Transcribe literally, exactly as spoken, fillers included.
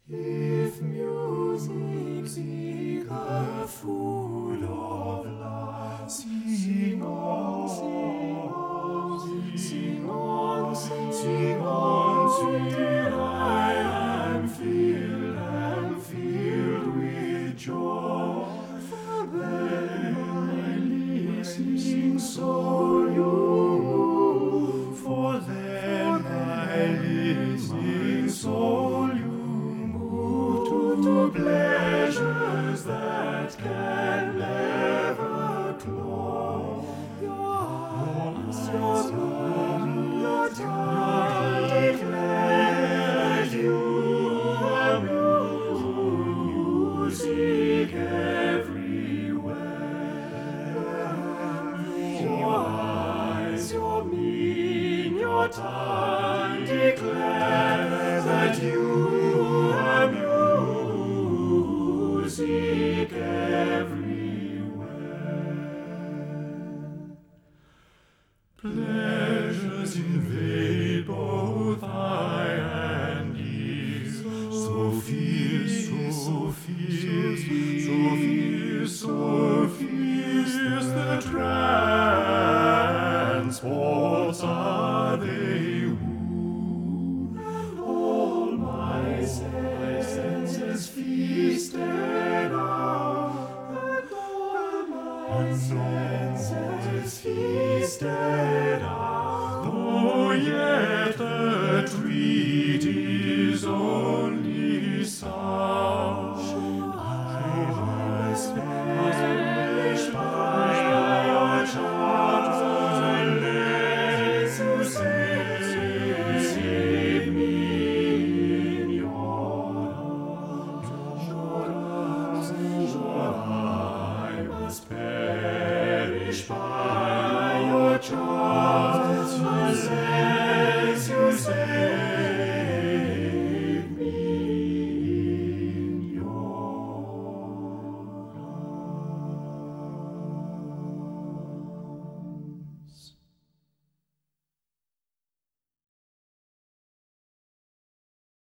If music seek the food of love, sing on, sing on, sing on, sing on, till I am filled, am filled with joy. For then my listening soul you move, for then my listening soul you to pleasures that can never close. Your eyes, your tongue, your tongue declare you are music everywhere. Your eyes, your mien, your tongue declare that you are music everywhere. Pleasures invade both eye and ear, so fierce, so fierce, so fierce, so fierce, the transports are they woo, and all my senses feasted are, and all my senses feasted are, though yet the treat is only sound. I was perished by your charms, unless you save me in your arms. I must perish by